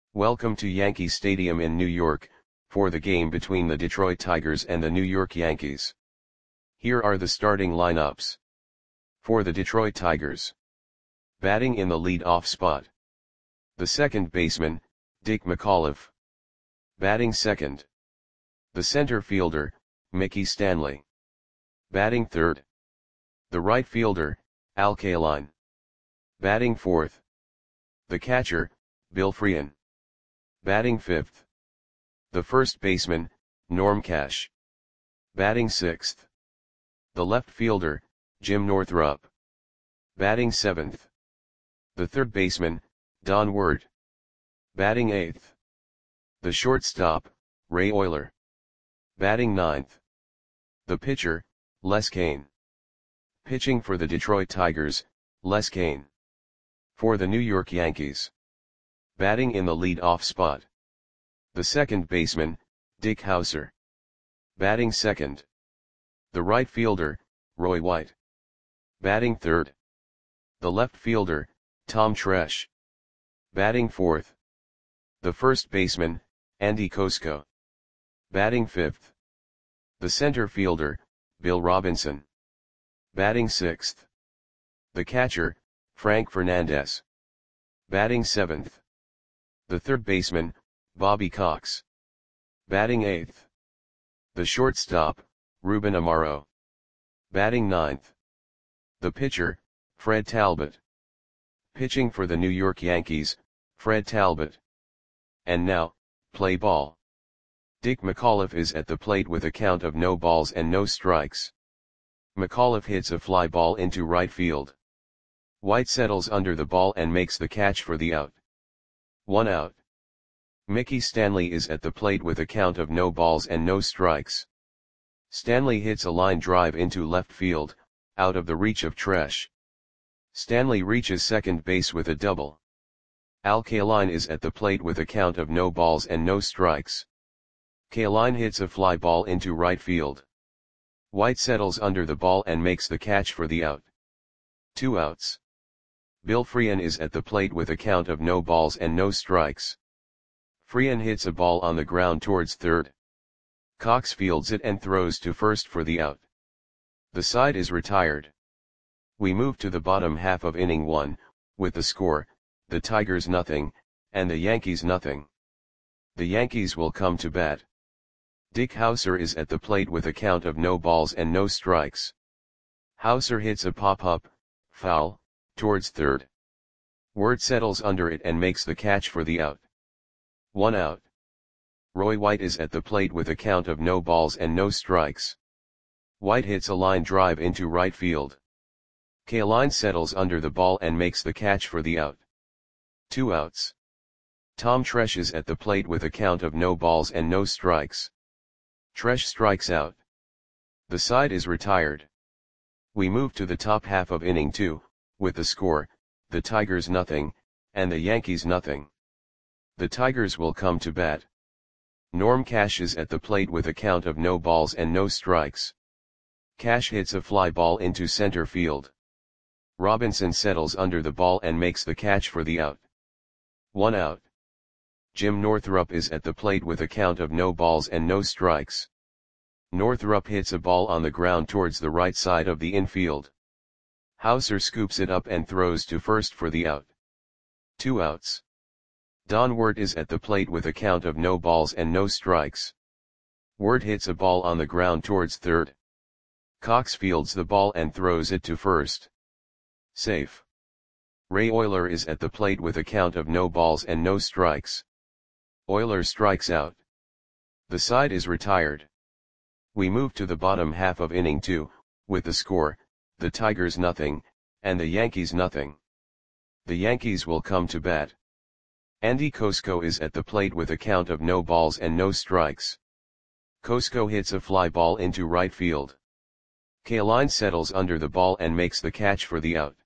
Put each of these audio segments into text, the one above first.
Welcome to Yankee Stadium in New York, for the game between the Detroit Tigers and the New York Yankees. Here are the starting lineups. For the Detroit Tigers. Batting in the lead-off spot. The second baseman, Dick McAuliffe. Batting second. The center fielder, Mickey Stanley. Batting third. The right fielder, Al Kaline. Batting fourth. The catcher, Bill Frein. Batting fifth. The first baseman, Norm Cash. Batting sixth. The left fielder, Jim Northrup. Batting seventh. The third baseman, Don Ward. Batting eighth. The shortstop, Ray Oyler. Batting ninth. The pitcher, Les Cain. Pitching for the Detroit Tigers, Les Cain. For the New York Yankees. Batting in the lead-off spot. The second baseman, Dick Howser. Batting second. The right fielder, Roy White. Batting third. The left fielder, Tom Tresh. Batting fourth. The first baseman, Andy Kosko. Batting fifth. The center fielder, Bill Robinson. Batting sixth. The catcher, Frank Fernandez. Batting seventh. The third baseman, Bobby Cox. Batting eighth. The shortstop, Ruben Amaro. Batting ninth. The pitcher, Fred Talbot. Pitching for the New York Yankees, Fred Talbot. And now, play ball. Dick McAuliffe is at the plate with a count of no balls and no strikes. McAuliffe hits a fly ball into right field. White settles under the ball and makes the catch for the out. 1 out. Mickey Stanley is at the plate with a count of no balls and no strikes. Stanley hits a line drive into left field, out of the reach of Tresh. Stanley reaches second base with a double. Al Kaline is at the plate with a count of no balls and no strikes. Kaline hits a fly ball into right field. White settles under the ball and makes the catch for the out. 2 outs. Bill Frein is at the plate with a count of no balls and no strikes. Frein hits a ball on the ground towards third. Cox fields it and throws to first for the out. The side is retired. We move to the bottom half of inning 1, with the score, the Tigers 0, and the Yankees 0. The Yankees will come to bat. Dick Howser is at the plate with a count of no balls and no strikes. Howser hits a pop-up, foul, towards third. Ward settles under it and makes the catch for the out. 1 out. Roy White is at the plate with a count of no balls and no strikes. White hits a line drive into right field. Kaline settles under the ball and makes the catch for the out. 2 outs. Tom Tresh is at the plate with a count of no balls and no strikes. Tresh strikes out. The side is retired. We move to the top half of inning 2, with the score, the Tigers 0, and the Yankees 0. The Tigers will come to bat. Norm Cash is at the plate with a count of no balls and no strikes. Cash hits a fly ball into center field. Robinson settles under the ball and makes the catch for the out. 1 out. Jim Northrup is at the plate with a count of no balls and no strikes. Northrup hits a ball on the ground towards the right side of the infield. Howser scoops it up and throws to first for the out. 2 outs. Don Ward is at the plate with a count of no balls and no strikes. Ward hits a ball on the ground towards third. Cox fields the ball and throws it to first. Safe. Ray Oyler is at the plate with a count of no balls and no strikes. Oyler strikes out. The side is retired. We move to the bottom half of inning 2, with the score, the Tigers 0, and the Yankees 0. The Yankees will come to bat. Andy Kosko is at the plate with a count of no balls and no strikes. Kosko hits a fly ball into right field. Kaline settles under the ball and makes the catch for the out.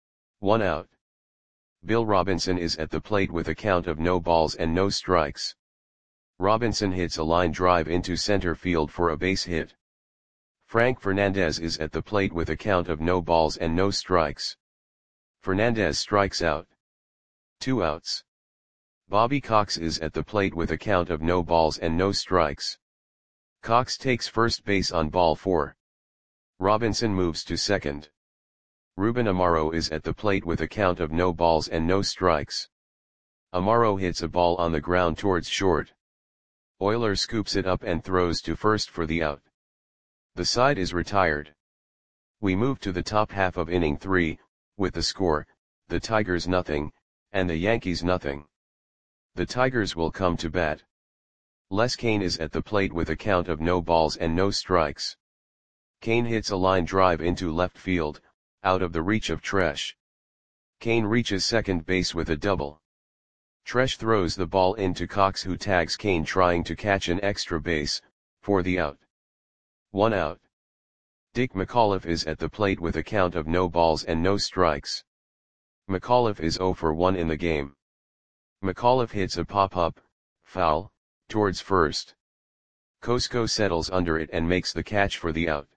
1 out. Bill Robinson is at the plate with a count of no balls and no strikes. Robinson hits a line drive into center field for a base hit. Frank Fernandez is at the plate with a count of no balls and no strikes. Fernandez strikes out. 2 outs. Bobby Cox is at the plate with a count of no balls and no strikes. Cox takes first base on ball 4. Robinson moves to second. Ruben Amaro is at the plate with a count of no balls and no strikes. Amaro hits a ball on the ground towards short. Oyler scoops it up and throws to first for the out. The side is retired. We move to the top half of inning 3, with the score, the Tigers nothing, and the Yankees nothing. The Tigers will come to bat. Les Kane is at the plate with a count of no balls and no strikes. Kane hits a line drive into left field, out of the reach of Tresh. Kane reaches second base with a double. Tresh throws the ball into Cox, who tags Kane trying to catch an extra base, for the out. 1 out. Dick McAuliffe is at the plate with a count of no balls and no strikes. McAuliffe is 0 for 1 in the game. McAuliffe hits a pop-up, foul, towards first. Cosco settles under it and makes the catch for the out.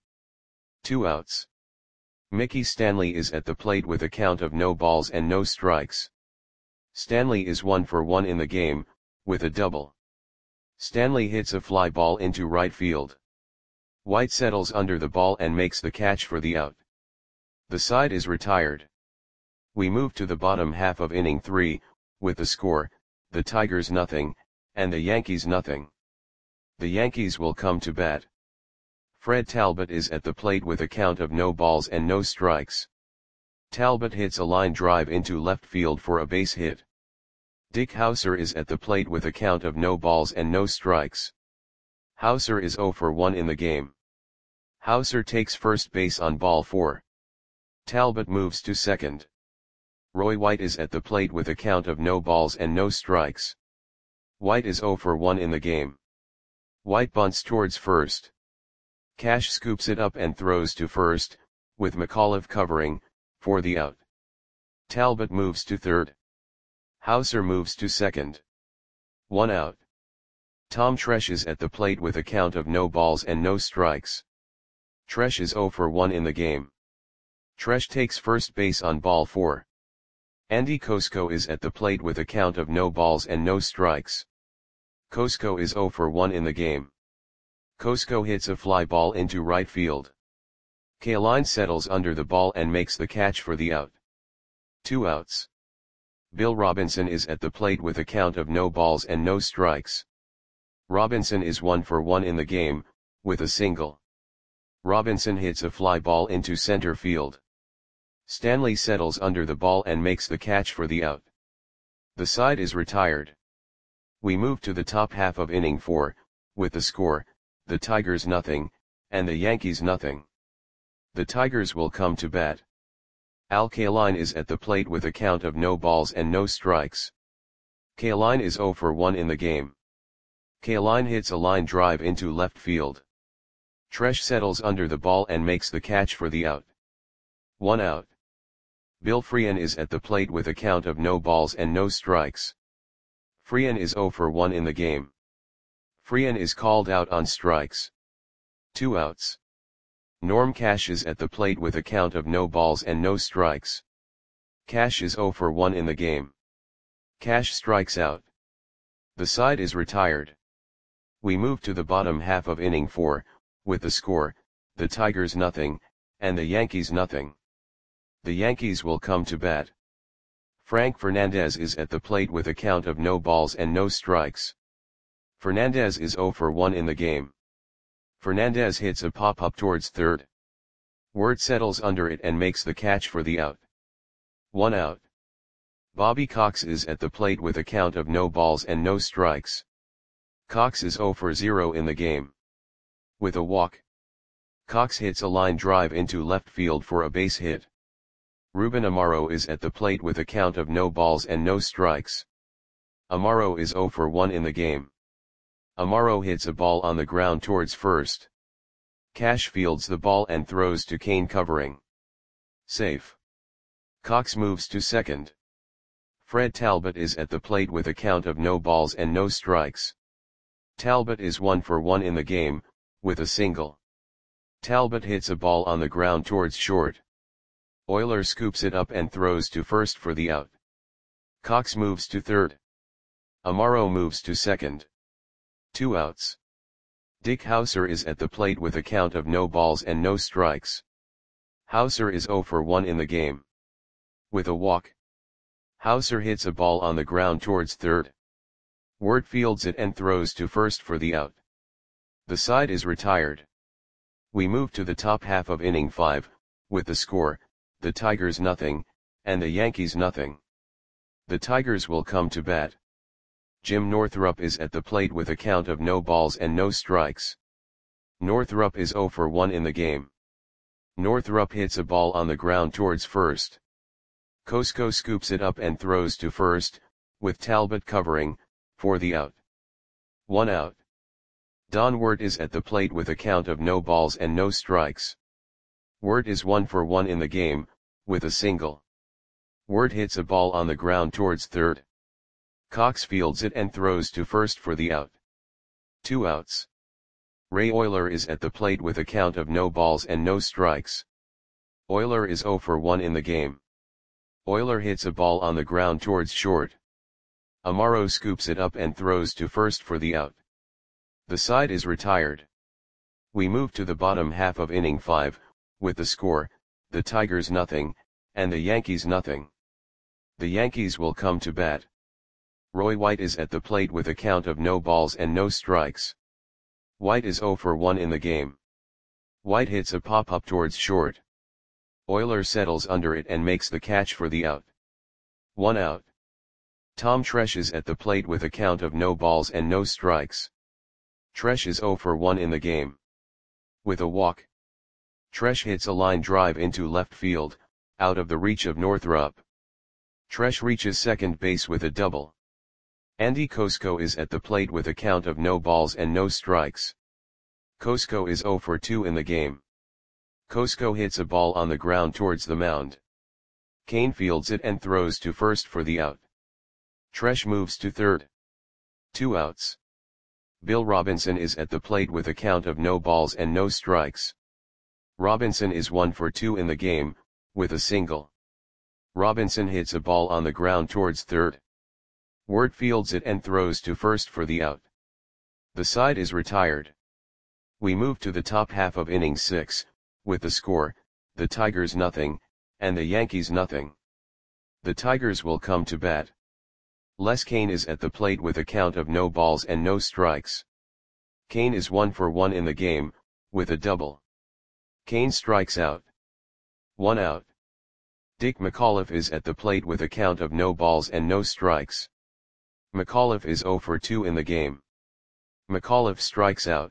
2 outs. Mickey Stanley is at the plate with a count of no balls and no strikes. Stanley is 1 for 1 in the game, with a double. Stanley hits a fly ball into right field. White settles under the ball and makes the catch for the out. The side is retired. We move to the bottom half of inning 3, with the score, the Tigers nothing, and the Yankees nothing. The Yankees will come to bat. Fred Talbot is at the plate with a count of no balls and no strikes. Talbot hits a line drive into left field for a base hit. Dick Hauser is at the plate with a count of no balls and no strikes. Hauser is 0 for 1 in the game. Hauser takes first base on ball 4. Talbot moves to second. Roy White is at the plate with a count of no balls and no strikes. White is 0 for 1 in the game. White bunts towards first. Cash scoops it up and throws to first, with McAuliffe covering, for the out. Talbot moves to third. Hauser moves to second. 1 out. Tom Tresh is at the plate with a count of no balls and no strikes. Tresh is 0 for 1 in the game. Tresh takes first base on ball 4. Andy Cosco is at the plate with a count of no balls and no strikes. Cosco is 0 for 1 in the game. Cosco hits a fly ball into right field. Kaline settles under the ball and makes the catch for the out. 2 outs. Bill Robinson is at the plate with a count of no balls and no strikes. Robinson is 1 for 1 in the game, with a single. Robinson hits a fly ball into center field. Stanley settles under the ball and makes the catch for the out. The side is retired. We move to the top half of inning 4, with the score, the Tigers nothing, and the Yankees nothing. The Tigers will come to bat. Al Kaline is at the plate with a count of no balls and no strikes. Kaline is 0 for 1 in the game. Kaline hits a line drive into left field. Tresh settles under the ball and makes the catch for the out. 1 out. Bill Freehan is at the plate with a count of no balls and no strikes. Freehan is 0 for 1 in the game. Freehan is called out on strikes. 2 outs. Norm Cash is at the plate with a count of no balls and no strikes. Cash is 0 for 1 in the game. Cash strikes out. The side is retired. We move to the bottom half of inning 4, with the score, the Tigers nothing, and the Yankees nothing. The Yankees will come to bat. Frank Fernandez is at the plate with a count of no balls and no strikes. Fernandez is 0 for 1 in the game. Fernandez hits a pop-up towards third. Wirt settles under it and makes the catch for the out. 1 out. Bobby Cox is at the plate with a count of no balls and no strikes. Cox is 0 for 0 in the game. With a walk. Cox hits a line drive into left field for a base hit. Ruben Amaro is at the plate with a count of no balls and no strikes. Amaro is 0 for 1 in the game. Amaro hits a ball on the ground towards first. Cash fields the ball and throws to Kane covering. Safe. Cox moves to second. Fred Talbot is at the plate with a count of no balls and no strikes. Talbot is 1 for 1 in the game, with a single. Talbot hits a ball on the ground towards short. Oyler scoops it up and throws to first for the out. Cox moves to third. Amaro moves to second. 2 outs. Dick Hauser is at the plate with a count of no balls and no strikes. Hauser is 0 for 1 in the game. With a walk, Hauser hits a ball on the ground towards third. Wert fields it and throws to first for the out. The side is retired. We move to the top half of inning 5, with the score, the Tigers nothing, and the Yankees nothing. The Tigers will come to bat. Jim Northrup is at the plate with a count of no balls and no strikes. Northrup is 0 for 1 in the game. Northrup hits a ball on the ground towards first. Cosco scoops it up and throws to first, with Talbot covering, for the out. 1 out. Don Wert is at the plate with a count of no balls and no strikes. Wert is 1 for 1 in the game, with a single. Wert hits a ball on the ground towards third. Cox fields it and throws to first for the out. 2 outs. Ray Oyler is at the plate with a count of no balls and no strikes. Oyler is 0 for 1 in the game. Oyler hits a ball on the ground towards short. Amaro scoops it up and throws to first for the out. The side is retired. We move to the bottom half of inning 5, with the score, the Tigers nothing, and the Yankees nothing. The Yankees will come to bat. Roy White is at the plate with a count of no balls and no strikes. White is 0 for 1 in the game. White hits a pop-up towards short. Oyler settles under it and makes the catch for the out. 1 out. Tom Tresh is at the plate with a count of no balls and no strikes. Tresh is 0 for 1 in the game. With a walk, Tresh hits a line drive into left field, out of the reach of Northrup. Tresh reaches second base with a double. Andy Cosco is at the plate with a count of no balls and no strikes. Cosco is 0 for 2 in the game. Cosco hits a ball on the ground towards the mound. Kane fields it and throws to first for the out. Tresh moves to third. 2 outs. Bill Robinson is at the plate with a count of no balls and no strikes. Robinson is 1 for 2 in the game, with a single. Robinson hits a ball on the ground towards third. Wert fields it and throws to first for the out. The side is retired. We move to the top half of inning 6, with the score, the Tigers nothing, and the Yankees nothing. The Tigers will come to bat. Les Kane is at the plate with a count of no balls and no strikes. Kane is 1 for 1 in the game, with a double. Kane strikes out. 1 out. Dick McAuliffe is at the plate with a count of no balls and no strikes. McAuliffe is 0 for 2 in the game. McAuliffe strikes out.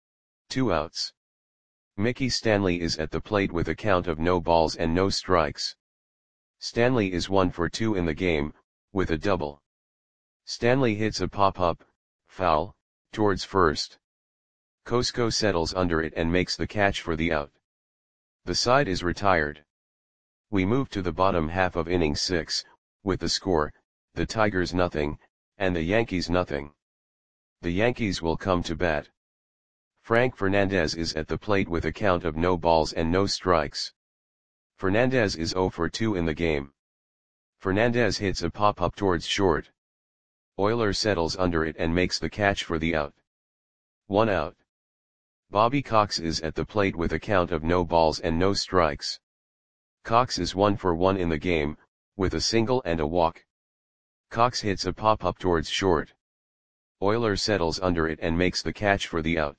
2 outs. Mickey Stanley is at the plate with a count of no balls and no strikes. Stanley is 1 for 2 in the game, with a double. Stanley hits a pop-up, foul, towards first. Cosco settles under it and makes the catch for the out. The side is retired. We move to the bottom half of inning 6, with the score, the Tigers nothing, and the Yankees nothing. The Yankees will come to bat. Frank Fernandez is at the plate with a count of no balls and no strikes. Fernandez is 0 for 2 in the game. Fernandez hits a pop-up towards short. Oyler settles under it and makes the catch for the out. 1 out. Bobby Cox is at the plate with a count of no balls and no strikes. Cox is 1 for 1 in the game, with a single and a walk. Cox hits a pop-up towards short. Oyler settles under it and makes the catch for the out.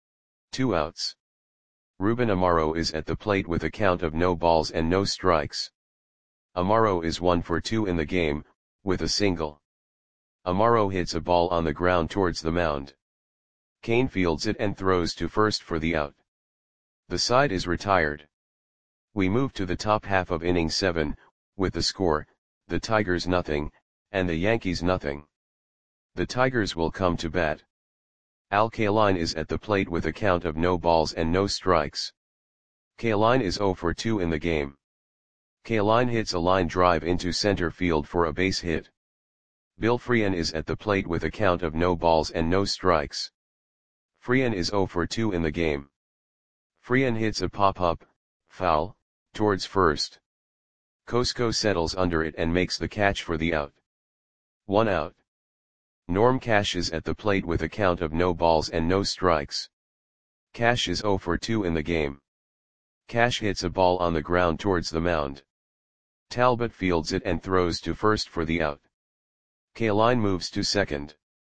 2 outs. Ruben Amaro is at the plate with a count of no balls and no strikes. Amaro is 1 for 2 in the game, with a single. Amaro hits a ball on the ground towards the mound. Kane fields it and throws to first for the out. The side is retired. We move to the top half of inning 7, with the score, the Tigers nothing, and the Yankees nothing. The Tigers will come to bat. Al Kaline is at the plate with a count of no balls and no strikes. Kaline is 0 for 2 in the game. Kaline hits a line drive into center field for a base hit. Bill Freehan is at the plate with a count of no balls and no strikes. Freehan is 0 for 2 in the game. Freehan hits a pop-up, foul, towards first. Cosco settles under it and makes the catch for the out. 1 out. Norm Cash is at the plate with a count of no balls and no strikes. Cash is 0 for 2 in the game. Cash hits a ball on the ground towards the mound. Talbot fields it and throws to first for the out. Kaline moves to second.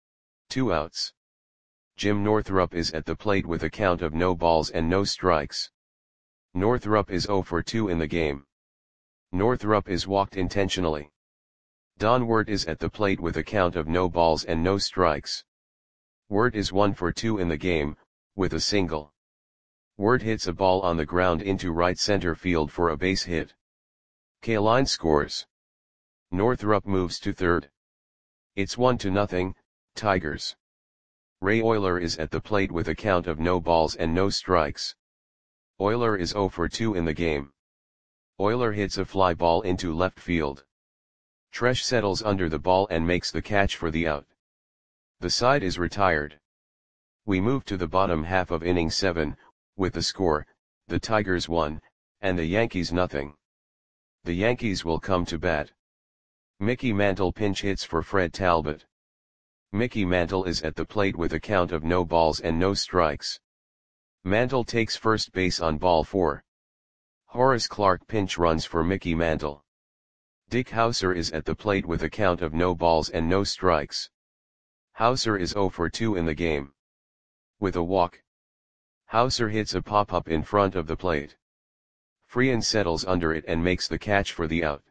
2 outs. Jim Northrup is at the plate with a count of no balls and no strikes. Northrup is 0 for 2 in the game. Northrup is walked intentionally. Don Wirt is at the plate with a count of no balls and no strikes. Wirt is 1 for 2 in the game, with a single. Wirt hits a ball on the ground into right center field for a base hit. Kaline scores. Northrup moves to third. It's 1-0, Tigers. Ray Oyler is at the plate with a count of no balls and no strikes. Oyler is 0 for 2 in the game. Oyler hits a fly ball into left field. Tresh settles under the ball and makes the catch for the out. The side is retired. We move to the bottom half of inning 7, with the score, the Tigers 1, and the Yankees 0. The Yankees will come to bat. Mickey Mantle pinch hits for Fred Talbot. Mickey Mantle is at the plate with a count of no balls and no strikes. Mantle takes first base on ball 4. Horace Clarke pinch runs for Mickey Mantle. Dick Hauser is at the plate with a count of no balls and no strikes. Hauser is 0 for 2 in the game. With a walk, Hauser hits a pop-up in front of the plate. Freehan settles under it and makes the catch for the out.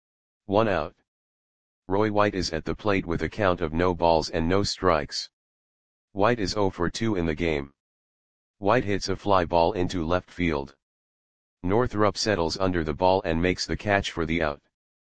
1 out. Roy White is at the plate with a count of no balls and no strikes. White is 0 for 2 in the game. White hits a fly ball into left field. Northrup settles under the ball and makes the catch for the out.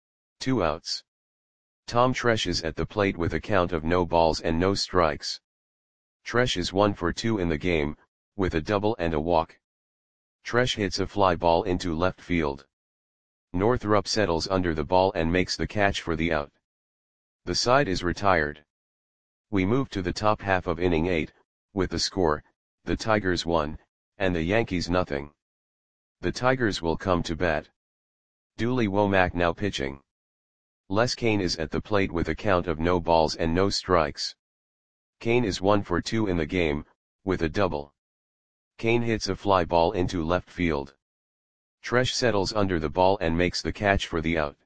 2 outs. Tom Tresh is at the plate with a count of no balls and no strikes. Tresh is 1 for 2 in the game, with a double and a walk. Tresh hits a fly ball into left field. Northrup settles under the ball and makes the catch for the out. The side is retired. We move to the top half of inning 8, with the score, the Tigers 1, and the Yankees 0. The Tigers will come to bat. Dooley Womack now pitching. Les Cain is at the plate with a count of no balls and no strikes. Cain is 1 for 2 in the game, with a double. Cain hits a fly ball into left field. Tresh settles under the ball and makes the catch for the out.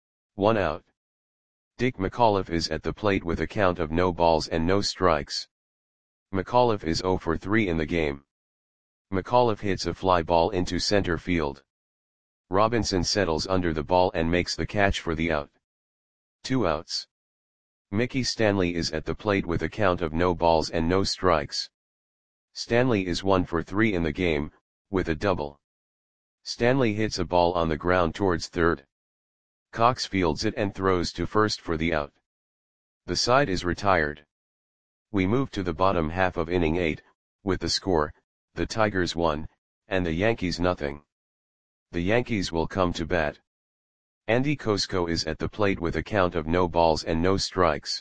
1 out. Dick McAuliffe is at the plate with a count of no balls and no strikes. McAuliffe is 0 for 3 in the game. McAuliffe hits a fly ball into center field. Robinson settles under the ball and makes the catch for the out. 2 outs. Mickey Stanley is at the plate with a count of no balls and no strikes. Stanley is 1 for 3 in the game, with a double. Stanley hits a ball on the ground towards third. Cox fields it and throws to first for the out. The side is retired. We move to the bottom half of inning 8, with the score, the Tigers 1, and the Yankees 0. The Yankees will come to bat. Andy Kosko is at the plate with a count of no balls and no strikes.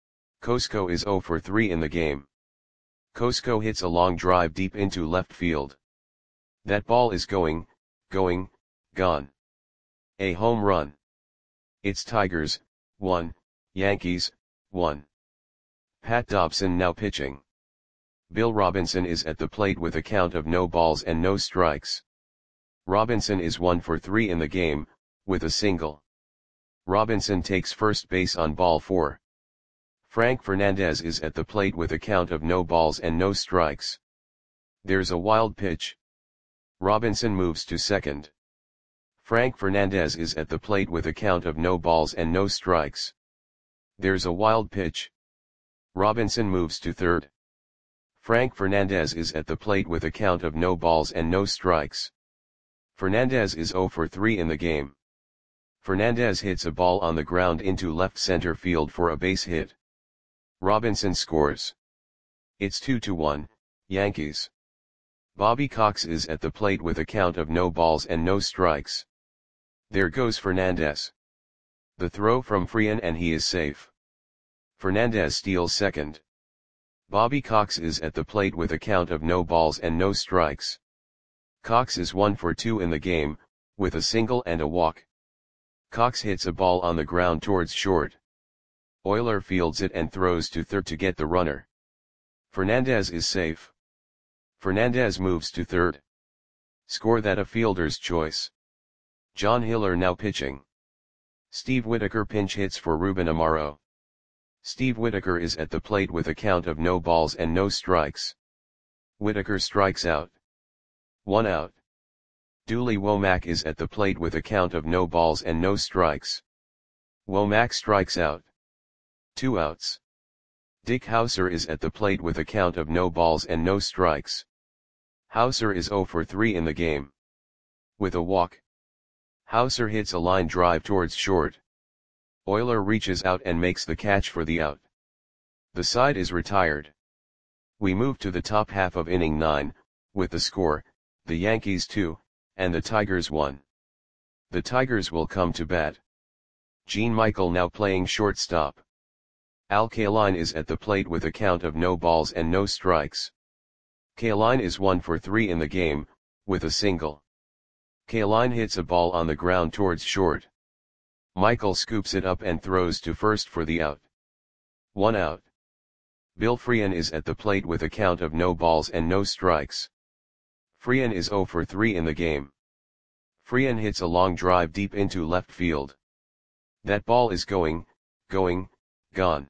Kosko is 0 for 3 in the game. Kosko hits a long drive deep into left field. That ball is going, gone. A home run. It's Tigers, 1, Yankees, 1. Pat Dobson now pitching. Bill Robinson is at the plate with a count of no balls and no strikes. Robinson is 1 for 3 in the game, with a single. Robinson takes first base on ball 4. Frank Fernandez is at the plate with a count of no balls and no strikes. There's a wild pitch. Robinson moves to second. Frank Fernandez is at the plate with a count of no balls and no strikes. There's a wild pitch. Robinson moves to third. Frank Fernandez is at the plate with a count of no balls and no strikes. Fernandez is 0 for 3 in the game. Fernandez hits a ball on the ground into left center field for a base hit. Robinson scores. It's 2-1, Yankees. Bobby Cox is at the plate with a count of no balls and no strikes. There goes Fernandez. The throw from Freehan and he is safe. Fernandez steals second. Bobby Cox is at the plate with a count of no balls and no strikes. Cox is 1 for 2 in the game, with a single and a walk. Cox hits a ball on the ground towards short. Oyler fields it and throws to third to get the runner. Fernandez is safe. Fernandez moves to third. Score that a fielder's choice. John Hiller now pitching. Steve Whitaker pinch hits for Ruben Amaro. Steve Whitaker is at the plate with a count of no balls and no strikes. Whitaker strikes out. 1 out. Dooley Womack is at the plate with a count of no balls and no strikes. Womack strikes out. 2 outs. Dick Hauser is at the plate with a count of no balls and no strikes. Hauser is 0 for 3 in the game. With a walk. Hauser hits a line drive towards short. Oyler reaches out and makes the catch for the out. The side is retired. We move to the top half of inning 9, with the score, the Yankees 2, and the Tigers 1. The Tigers will come to bat. Gene Michael now playing shortstop. Al Kaline is at the plate with a count of no balls and no strikes. Kaline is 1 for 3 in the game, with a single. Kaline hits a ball on the ground towards short. Michael scoops it up and throws to first for the out. 1 out. Bill Freehan is at the plate with a count of no balls and no strikes. Freehan is 0 for 3 in the game. Freehan hits a long drive deep into left field. That ball is going, gone.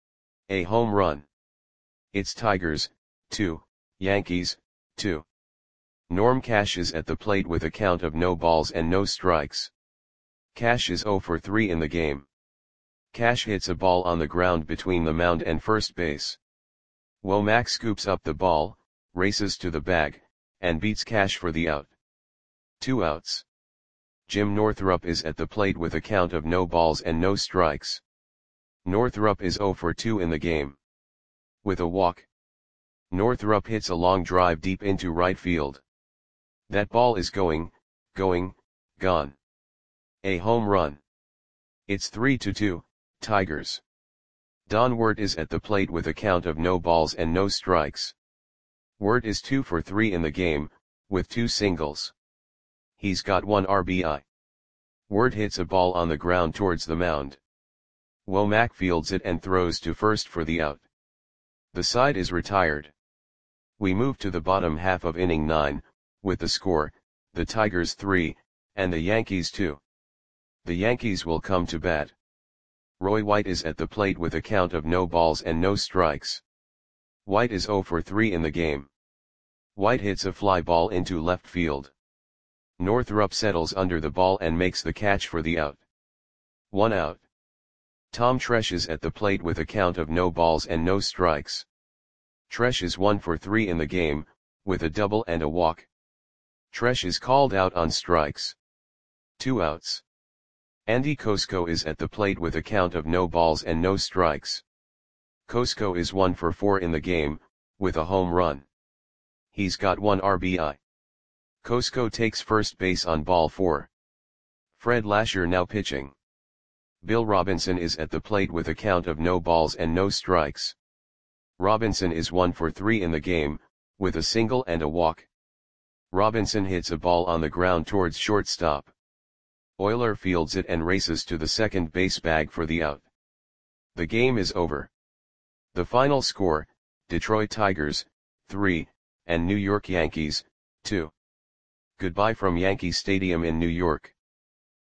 A home run. It's Tigers, 2, Yankees, 2. Norm Cash is at the plate with a count of no balls and no strikes. Cash is 0 for 3 in the game. Cash hits a ball on the ground between the mound and first base. Womack scoops up the ball, races to the bag, and beats Cash for the out. 2 outs. Jim Northrup is at the plate with a count of no balls and no strikes. Northrup is 0 for 2 in the game. With a walk. Northrup hits a long drive deep into right field. That ball is going, gone. A home run. It's 3-2, Tigers. Don Wirt is at the plate with a count of no balls and no strikes. Wirt is 2 for 3 in the game, with 2 singles. He's got 1 RBI. Wirt hits a ball on the ground towards the mound. Womack fields it and throws to first for the out. The side is retired. We move to the bottom half of inning 9, with the score, the Tigers 3, and the Yankees 2. The Yankees will come to bat. Roy White is at the plate with a count of no balls and no strikes. White is 0 for 3 in the game. White hits a fly ball into left field. Northrup settles under the ball and makes the catch for the out. 1 out. Tom Tresh is at the plate with a count of no balls and no strikes. Tresh is 1 for 3 in the game, with a double and a walk. Tresh is called out on strikes. 2 outs. Andy Kosko is at the plate with a count of no balls and no strikes. Kosko is 1 for 4 in the game, with a home run. He's got 1 RBI. Kosko takes first base on ball 4. Fred Lasher now pitching. Bill Robinson is at the plate with a count of no balls and no strikes. Robinson is 1 for 3 in the game, with a single and a walk. Robinson hits a ball on the ground towards shortstop. Oyler fields it and races to the second base bag for the out. The game is over. The final score, Detroit Tigers, 3, and New York Yankees, 2. Goodbye from Yankee Stadium in New York.